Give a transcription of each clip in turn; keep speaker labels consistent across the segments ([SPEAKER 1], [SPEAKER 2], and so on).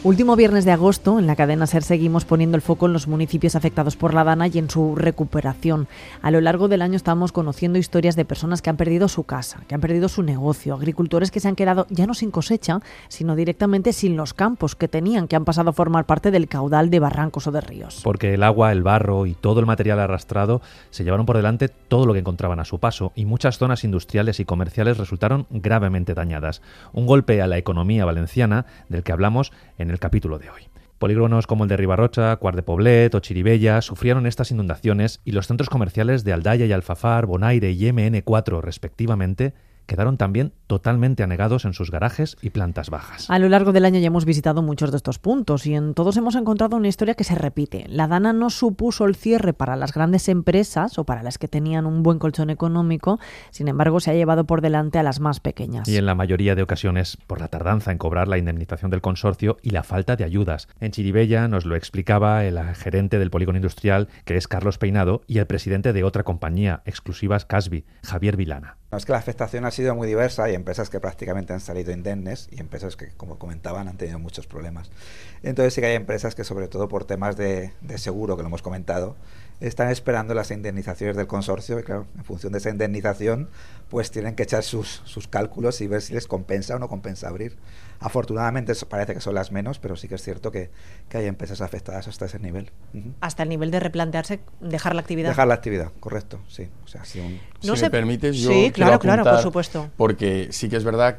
[SPEAKER 1] Último viernes de agosto, en la cadena SER seguimos poniendo el foco en los municipios afectados por la Dana y en su recuperación. A lo largo del año estamos conociendo historias de personas que han perdido su casa, que han perdido su negocio, agricultores que se han quedado ya no sin cosecha, sino directamente sin los campos que tenían, que han pasado a formar parte del caudal de barrancos o de ríos.
[SPEAKER 2] Porque el agua, el barro y todo el material arrastrado se llevaron por delante todo lo que encontraban a su paso y muchas zonas industriales y comerciales resultaron gravemente dañadas. Un golpe a la economía valenciana del que hablamos en el capítulo de hoy. Polígonos como el de Ribarrocha, Quart de Poblet o Chirivella sufrieron estas inundaciones y los centros comerciales de Aldaya y Alfafar, Bonaire y MN4 respectivamente quedaron también totalmente anegados en sus garajes y plantas bajas.
[SPEAKER 1] A lo largo del año ya hemos visitado muchos de estos puntos y en todos hemos encontrado una historia que se repite. La Dana no supuso el cierre para las grandes empresas o para las que tenían un buen colchón económico, sin embargo se ha llevado por delante a las más pequeñas.
[SPEAKER 2] Y en la mayoría de ocasiones por la tardanza en cobrar la indemnización del consorcio y la falta de ayudas. En Chirivella nos lo explicaba el gerente del polígono industrial, que es Carlos Peinado, y el presidente de otra compañía, Exclusivas Casbi, Javier Vilana.
[SPEAKER 3] Es que la afectación ha sido muy diversa. Hay empresas que prácticamente han salido indemnes y empresas que, como comentaban, han tenido muchos problemas. Entonces sí que hay empresas que, sobre todo por temas de seguro, que lo hemos comentado, están esperando las indemnizaciones del consorcio y claro, en función de esa indemnización pues tienen que echar sus cálculos y ver si les compensa o no compensa abrir. Afortunadamente parece que son las menos, pero sí que es cierto que hay empresas afectadas hasta ese nivel.
[SPEAKER 1] Hasta el nivel de replantearse dejar la actividad.
[SPEAKER 3] Dejar la actividad, correcto, sí. O sea,
[SPEAKER 4] si me permites, yo
[SPEAKER 1] sí,
[SPEAKER 4] quiero
[SPEAKER 1] claro, por supuesto.
[SPEAKER 4] Porque sí que es verdad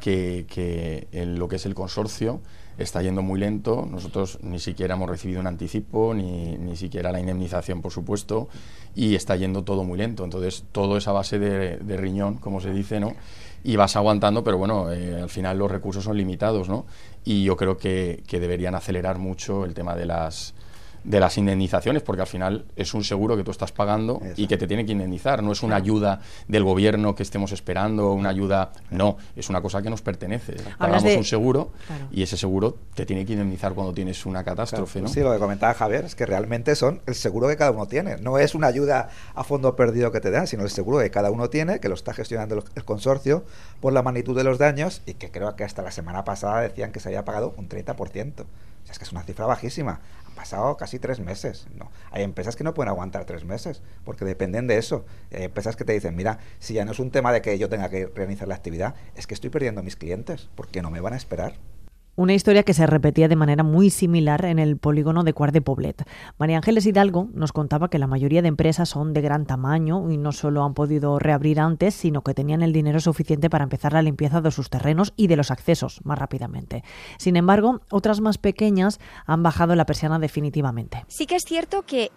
[SPEAKER 4] que en lo que es el consorcio está yendo muy lento. Nosotros ni siquiera hemos recibido un anticipo, ni siquiera la indemnización, por supuesto, y está yendo todo muy lento. Entonces, todo es a base de riñón, como se dice, ¿no? Y vas aguantando, pero bueno, al final los recursos son limitados, ¿no? Y yo creo que deberían acelerar mucho el tema de las indemnizaciones, porque al final es un seguro que tú estás pagando y que te tiene que indemnizar, no es una ayuda del gobierno que estemos esperando, una ayuda, no, es una cosa que nos pertenece. Pagamos un seguro y ese seguro te tiene que indemnizar cuando tienes una catástrofe, ¿no?
[SPEAKER 3] Sí, lo que comentaba Javier es que realmente son el seguro que cada uno tiene, no es una ayuda a fondo perdido que te dan, sino el seguro que cada uno tiene, que lo está gestionando el consorcio por la magnitud de los daños y que creo que hasta la semana pasada decían que se había pagado un 30%. O sea, es que es una cifra bajísima. Pasado casi 3 meses. No, hay empresas que no pueden aguantar 3 meses porque dependen de eso. Hay empresas que te dicen, mira, si ya no es un tema de que yo tenga que realizar la actividad, es que estoy perdiendo a mis clientes porque no me van a esperar.
[SPEAKER 1] Una historia que se repetía de manera muy similar en el polígono de Quart de Poblet. María Ángeles Hidalgo nos contaba que la mayoría de empresas son de gran tamaño y no solo han podido reabrir antes, sino que tenían el dinero suficiente para empezar la limpieza de sus terrenos y de los accesos más rápidamente. Sin embargo, otras más pequeñas han bajado la persiana definitivamente.
[SPEAKER 5] Sí que es cierto que,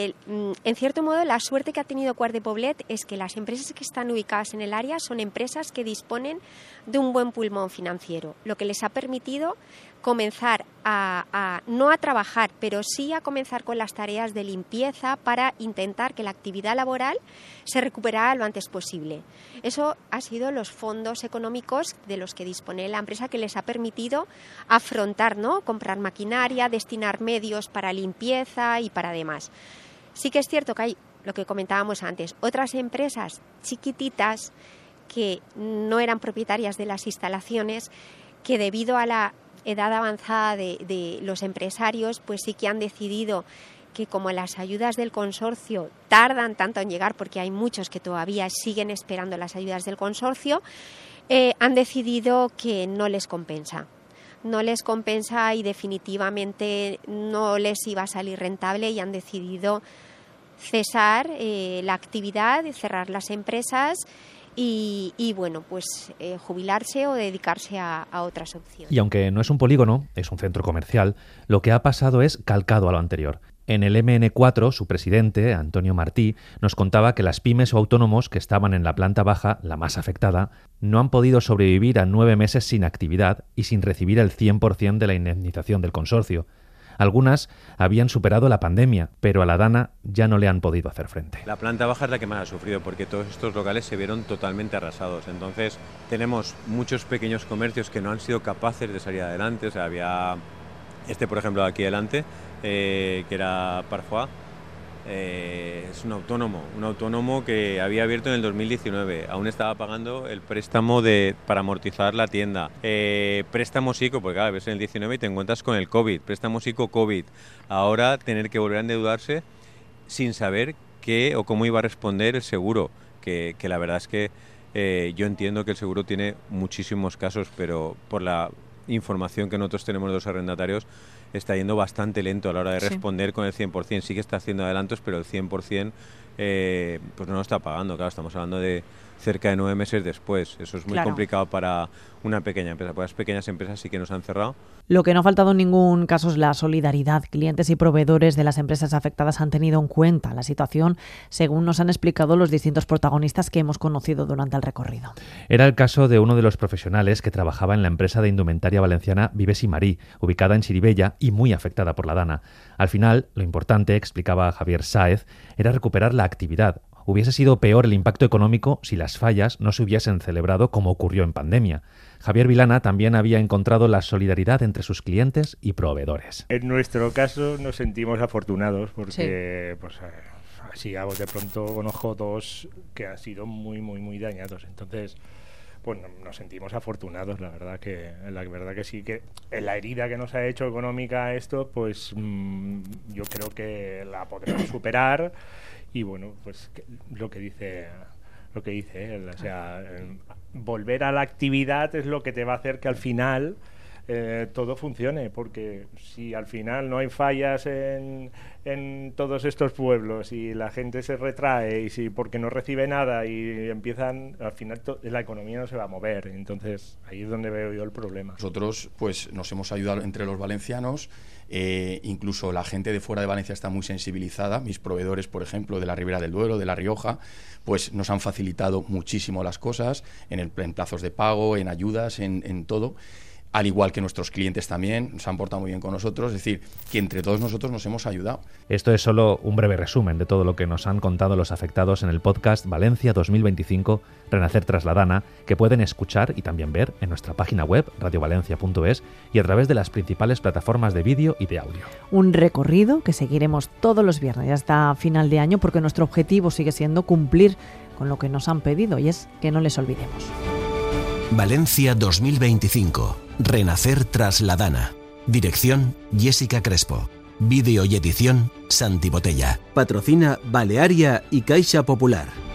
[SPEAKER 5] en cierto modo, la suerte que ha tenido Quart de Poblet es que las empresas que están ubicadas en el área son empresas que disponen de un buen pulmón financiero, lo que les ha permitido comenzar no a trabajar, pero sí a comenzar con las tareas de limpieza para intentar que la actividad laboral se recuperara lo antes posible. Eso ha sido los fondos económicos de los que dispone la empresa que les ha permitido afrontar, ¿no? Comprar maquinaria, destinar medios para limpieza y para demás. Sí que es cierto que hay, lo que comentábamos antes, otras empresas chiquititas que no eran propietarias de las instalaciones, que debido a la edad avanzada de los empresarios, pues sí que han decidido que como las ayudas del consorcio tardan tanto en llegar, porque hay muchos que todavía siguen esperando las ayudas del consorcio, han decidido que no les compensa. No les compensa y definitivamente no les iba a salir rentable y han decidido cesar la actividad, cerrar las empresas y bueno, pues jubilarse o dedicarse a otras opciones.
[SPEAKER 2] Y aunque no es un polígono, es un centro comercial, lo que ha pasado es calcado a lo anterior. En el MN4, su presidente, Antonio Martí, nos contaba que las pymes o autónomos que estaban en la planta baja, la más afectada, no han podido sobrevivir a 9 meses sin actividad y sin recibir el 100% de la indemnización del consorcio. Algunas habían superado la pandemia, pero a la Dana ya no le han podido hacer frente.
[SPEAKER 6] La planta baja es la que más ha sufrido porque todos estos locales se vieron totalmente arrasados. Entonces tenemos muchos pequeños comercios que no han sido capaces de salir adelante. O sea, había por ejemplo, aquí delante, que era Parfois, Es un autónomo que había abierto en el 2019, aún estaba pagando el préstamo para amortizar la tienda, préstamos ICO, porque claro, ves en el 19 y te encuentras con el COVID, préstamos ICO COVID, ahora tener que volver a endeudarse sin saber qué o cómo iba a responder el seguro, que la verdad es que yo entiendo que el seguro tiene muchísimos casos, pero por la información que nosotros tenemos de los arrendatarios, está yendo bastante lento a la hora de responder con el 100%. Sí que está haciendo adelantos, pero el 100% pues no lo está pagando. Claro, estamos hablando de cerca de 9 meses después. Eso es muy complicado para una pequeña empresa. Para las pequeñas empresas sí que nos han cerrado.
[SPEAKER 1] Lo que no ha faltado en ningún caso es la solidaridad. Clientes y proveedores de las empresas afectadas han tenido en cuenta la situación, según nos han explicado los distintos protagonistas que hemos conocido durante el recorrido.
[SPEAKER 2] Era el caso de uno de los profesionales que trabajaba en la empresa de indumentaria valenciana Vives y Marí, ubicada en Chirivella y muy afectada por la dana. Al final, lo importante, explicaba Javier Sáez, era recuperar la actividad. Hubiese sido peor el impacto económico si las fallas no se hubiesen celebrado como ocurrió en pandemia. Javier Vilana también había encontrado la solidaridad entre sus clientes y proveedores.
[SPEAKER 7] En nuestro caso nos sentimos afortunados porque pues así a bote pronto conozco dos que han sido muy dañados. Entonces, pues nos sentimos afortunados, la verdad que sí, que la herida que nos ha hecho económica esto, pues yo creo que la podremos superar. Y bueno, pues lo que dice él, o sea, volver a la actividad es lo que te va a hacer que al final todo funcione, porque si al final no hay fallas en todos estos pueblos y la gente se retrae y si porque no recibe nada y empiezan, al final la economía no se va a mover. Entonces ahí es donde veo yo el problema.
[SPEAKER 4] Nosotros pues nos hemos ayudado entre los valencianos, incluso la gente de fuera de Valencia está muy sensibilizada. Mis proveedores, por ejemplo, de la Ribera del Duero, de La Rioja, pues nos han facilitado muchísimo las cosas en plazos de pago, en ayudas, en todo. Al igual que nuestros clientes también se han portado muy bien con nosotros, es decir, que entre todos nosotros nos hemos ayudado.
[SPEAKER 2] Esto es solo un breve resumen de todo lo que nos han contado los afectados en el podcast Valencia 2025, Renacer tras la Dana, que pueden escuchar y también ver en nuestra página web radiovalencia.es y a través de las principales plataformas de vídeo y de audio.
[SPEAKER 1] Un recorrido que seguiremos todos los viernes hasta final de año, porque nuestro objetivo sigue siendo cumplir con lo que nos han pedido, y es que no les olvidemos.
[SPEAKER 8] Valencia 2025. Renacer tras la Dana. Dirección: Jessica Crespo. Vídeo y edición: Santi Botella.
[SPEAKER 9] Patrocina Balearia y Caixa Popular.